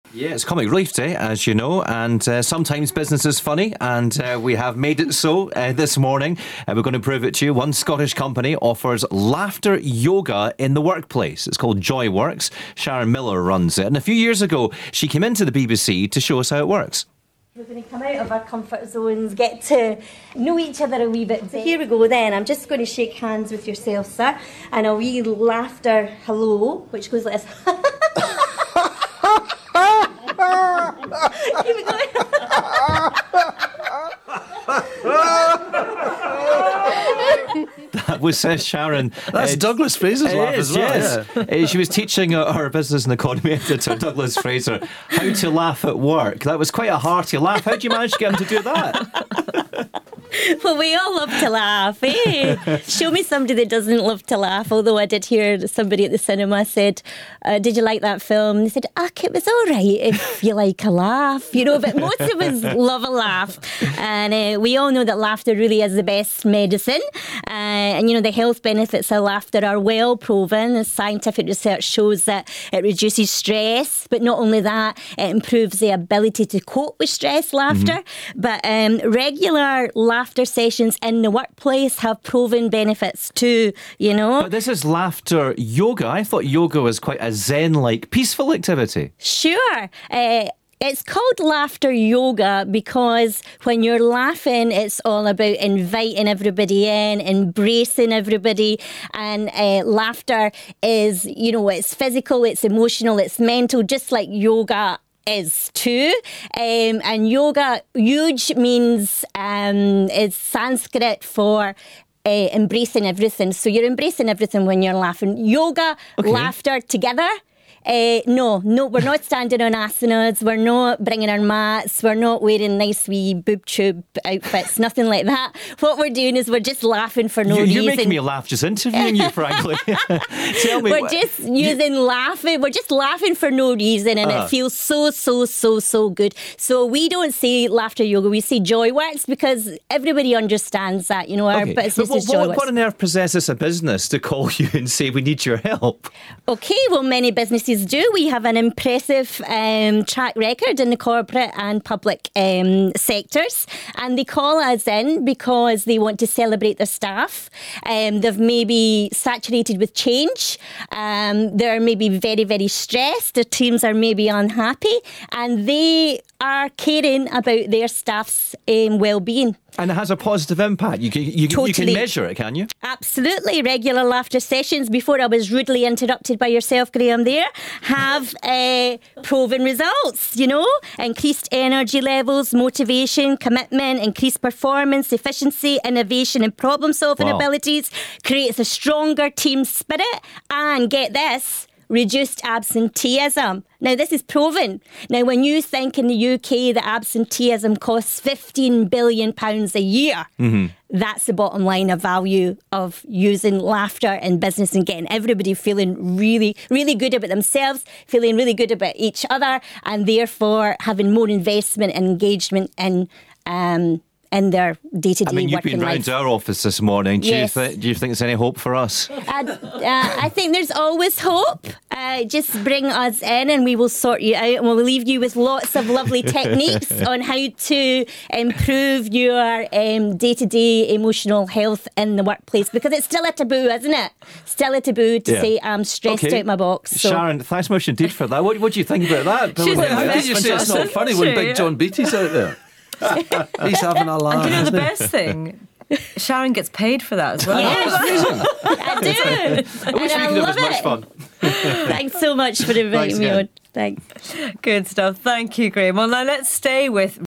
Yeah, it's Comic Relief Day, as you know, and sometimes business is funny, and we have made it so this morning. We're going to prove it to you. One Scottish company offers laughter yoga in the workplace. It's called JoyWorks. Sharon Miller runs it, and a few years ago, she came into the BBC to show us how it works. We're going to come out of our comfort zones, get to know each other a wee bit. So here we go then. I'm just going to shake hands with yourself, sir, and a wee laughter hello, which goes like this. Keep it going. That was Sharon. That's Douglas Fraser's laugh as well. Yes. Yeah. She was teaching our business and economy editor, Douglas Fraser, how to laugh at work. That was quite a hearty laugh. How did you manage to get him to do that? Well, we all love to laugh, eh? Show me somebody that doesn't love to laugh. Although I did hear somebody at the cinema said, did you like that film? They said, it was all right if you like a laugh, but most of us love a laugh. And we all know that laughter really is the best medicine. And the health benefits of laughter are well proven. The scientific research shows that it reduces stress, but not only that, it improves the ability to cope with stress, laughter. But regular laughter sessions in the workplace have proven benefits too, But this is laughter yoga. I thought yoga was quite a zen-like, peaceful activity. Sure. It's called laughter yoga because when you're laughing, it's all about inviting everybody in, embracing everybody. And laughter is, it's physical, it's emotional, it's mental, just like yoga is too. And yoga, yuj, means it's Sanskrit for embracing everything. So you're embracing everything when you're laughing. Yoga, laughter together. No, we're not standing on asanas, we're not bringing our mats, we're not wearing nice wee boob tube outfits, nothing like that. What we're doing is we're just laughing for no reason. You're making me laugh just interviewing you, frankly. Tell me. We're just laughing, we're just laughing for no reason, and it feels so good. So we don't say laughter yoga, we say JoyWorks because everybody understands that, our business is JoyWorks. What on earth possesses a business to call you and say we need your help? Okay, well, many businesses do. We have an impressive track record in the corporate and public sectors, and they call us in because they want to celebrate their staff. They've maybe saturated with change. They're maybe very, very stressed. Their teams are maybe unhappy, and they are caring about their staff's well-being. And it has a positive impact. You can measure it, can you? Absolutely. Regular laughter sessions, before I was rudely interrupted by yourself, Graham, there, have proven results, increased energy levels, motivation, commitment, increased performance, efficiency, innovation and problem-solving abilities, creates a stronger team spirit, and get this, reduced absenteeism. Now, this is proven. Now, when you think in the UK that absenteeism costs £15 billion a year, that's the bottom line of value of using laughter in business and getting everybody feeling really, really good about themselves, feeling really good about each other, and therefore having more investment and engagement in their day-to-day working life. You've been round to our office this morning. Yes. Do you think there's any hope for us? I think there's always hope. Just bring us in and we will sort you out, and we'll leave you with lots of lovely techniques on how to improve your day-to-day emotional health in the workplace, because it's still a taboo, isn't it? Still a taboo to say I'm stressed out my box. So. Sharon, thanks much indeed for that. What do you think about that? How did you say it's not funny when Big John Beattie's out there? He's having a laugh. And the best thing, Sharon gets paid for that as well. Yes, I do. I wish we could have as much fun. Thanks so much for inviting me on. Thanks. Good stuff. Thank you, Graham. Well, now let's stay with